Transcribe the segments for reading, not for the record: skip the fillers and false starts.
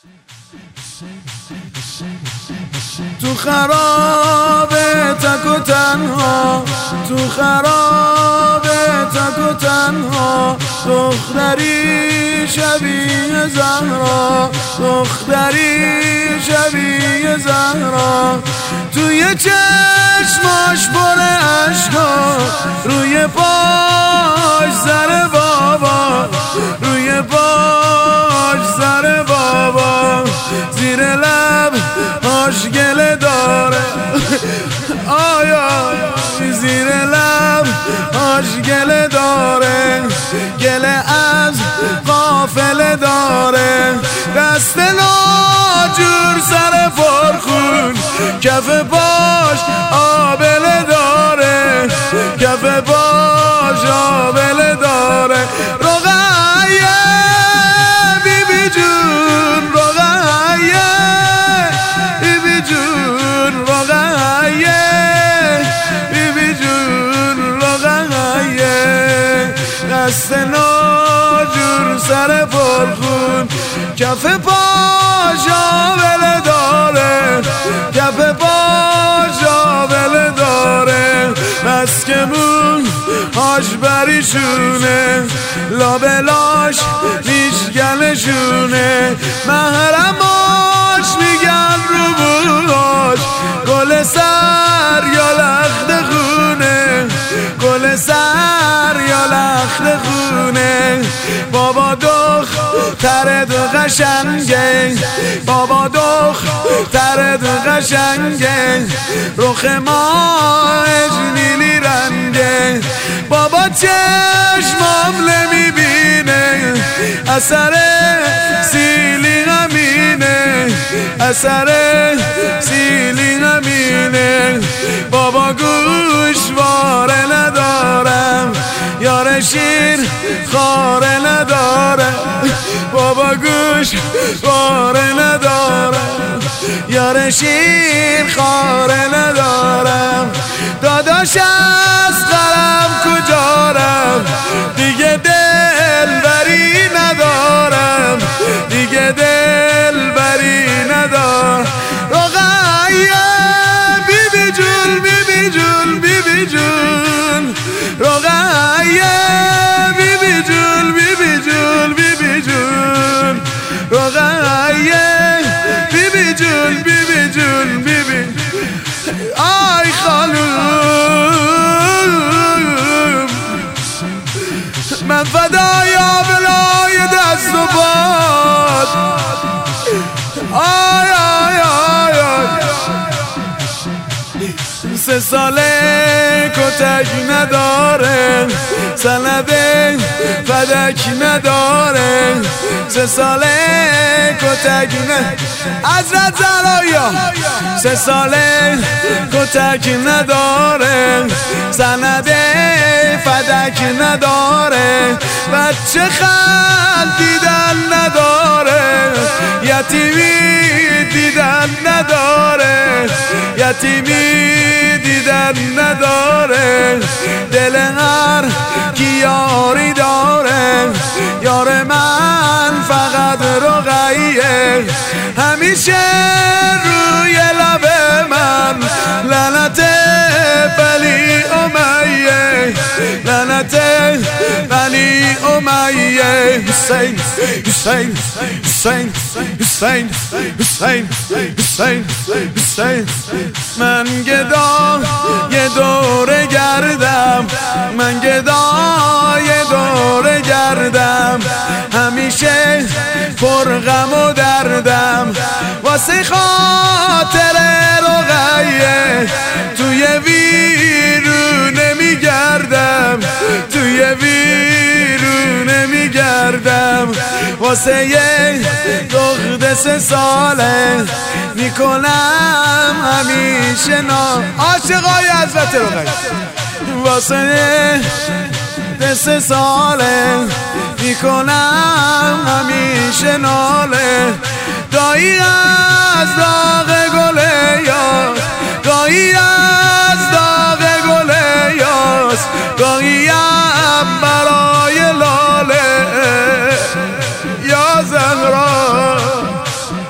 تو خراب تک و تنها، تو خراب تک و تنها، دختری شبیه زهرا، دختری شبیه زهرا، توی چشماش پر اشکا، روی پاش زر بابا، روی پاش زر بابا، زیر لب هاش گله داره، آیا زیر لب هاش گله داره، گله از قافله داره، دست ناجور سر پرخون، کف پاش آبله داره، کف پاش آبله داره، رقیه بی بی جون، رقیه بی بی جون، رقیه بی بی جون، رقیه، دست ناجور سر پرخون، کف پاش آبله داره، کف پاش آبله داره، بس که مون هاش بریشونه، لابلاش میشگلشونه، محرماش میگن رو بوهاش، گل سر یا لخت خونه، گل سر یا لخت خونه، بابا دخترت قشنگه، بابا دخترت قشنگه، رخ ماهش نیلی رنگه، بابا چشمام نمیبینه، اثر سیلی غمینه، اثر سیلی غمینه، بابا گوشواره ندارم، یار شیر خاره نداره، بابا گوشواره ندارم، یار شیر خاره ندارم، داداش از قرم کجارم، دیگه دل بری ندارم، دیگه دل بری ندارم، رقیه بی بی جون، بی بی جون، بی بی جون، رقیه بی بی جون، بی بی جون، بی بی جون، رقیه بی بی جون، بی بی جون، بی بی، آی خانوم من فدای آبلای دست و باد، آی آی آی آی، 3 ساله کتک نداره، سند فدک نداره، 3 ساله کتک حضرت زرایا، 3 ساله کتک نداره، سند فدک نداره، بچه خل دیدن نداره، یتیمی دیدن نداره، یتیمی دیدن نداره، دل هر کی یاری داره، یار من فقط رقیه، همیشه روی لب من، لعنت بنی امیه، لعنت بنی امیه، حسین حسین حسین حسین حسین حسین حسین، من گدا یه دوره گردم، من گدا یه دوره گردم، همیشه پر غم و دردم، واسه خاطر رقیه توی ویرونه میگردم، توی ویرونه میگردم، واسه یه دختر 3 ساله میکنم همیشه عاشقای حضرت رقیه، واسه 3 ساله میکنم همیشه ناله، دایی از داغ گله یا، دایی از داغ گله یاست، دایی برای لاله، یا زهرا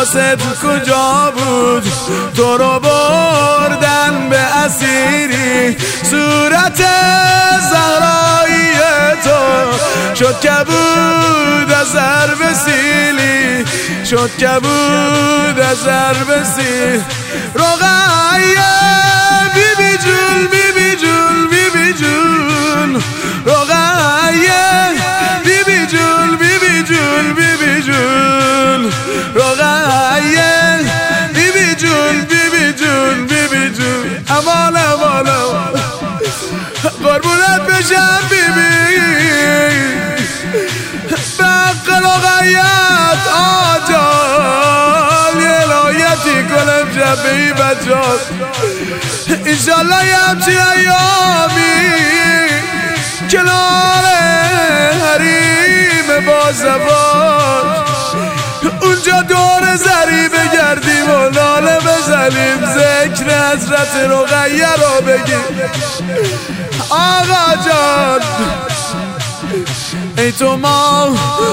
حواست کجا بود؟ تو رو بردن به اسیری، صورت زهرایی تو شد کبود از ضرب سیلی، شد کبود از ضرب سیلی. رقیه بی بی جون، بی بی جون، بی بی جون، رقیه بی بی جون، بی بی جون، بی بی جون، رقیه بی بی جون، بی بی جون، بی بی جون. امان امان قربونت بشم بی بی، بق رقیت آجال، یه لایتی کنم جبهی بچات. انشالله یه همچی ایامی کنار حریم با زبان، اونجا دور زری بگردیم و لاله بزنیم، ذکر حضرت رقیه رو بگیم. آقا جان ای تو ماه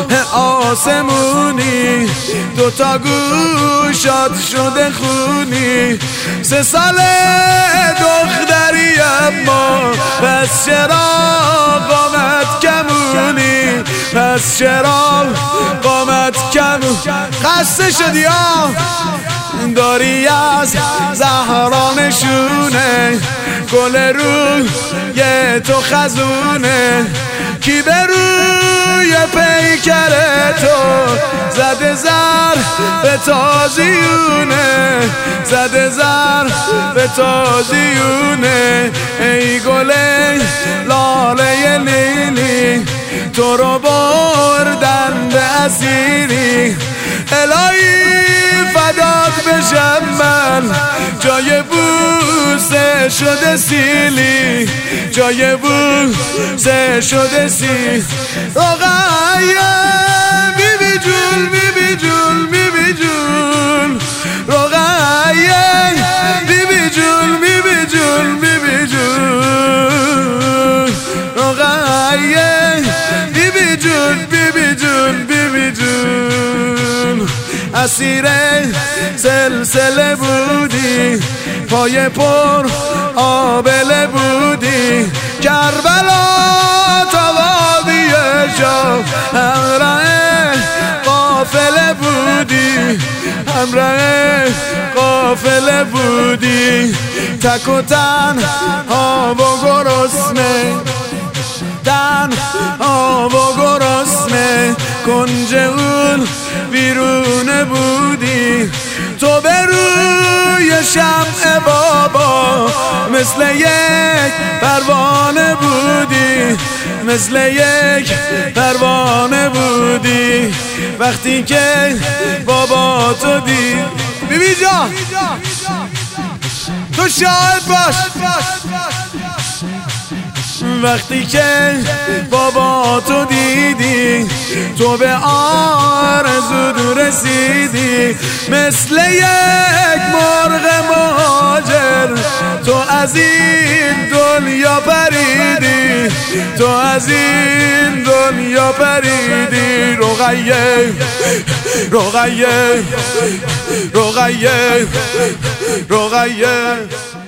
آسمونی، دوتا گوشات شده خونی، 3 ساله دختری اما پس چرا قامت کمونی، پس چرا قامت کمونی. خسته شدی داری از زهرانشونه، گل روی تو خزونه، کی به روی پیکر تو زده زر به تازیونه، زده زر به تازیونه. ای گل لاله لیلی تو رو بردن به اسیری، الهی فدات بشم من، جای بوسه شده سیلی، جای بوسه شده سیلی. رقیه بی بی جون، بی بی جون، بی بی جون، رقیه بی بی جون، بی بی جون، بی بی جون، رقیه بی بی جون، بی بی جون، بی بی جون. اسیر سلسله بودی، پای پر آبله بودی، کربلا تا وادی شام همراه قافله بودی، همراه قافله بودی. تک و تنها و گرسنه، تنها و گرسنه، کنج اون بیرونه بودی. تو به روی شمع بابا مثل یک پروانه بودی، مثل یک پروانه بودی. وقتی که بابا تو دید، بیبی جان تو شاهد باش، وقتی که بابا تو دیدی، تو به آرزو رسیدی، مثل یک مرغ مهاجر تو از این دنیا پریدی، تو از این دنیا پریدی. رقیه رقیه رقیه رقیه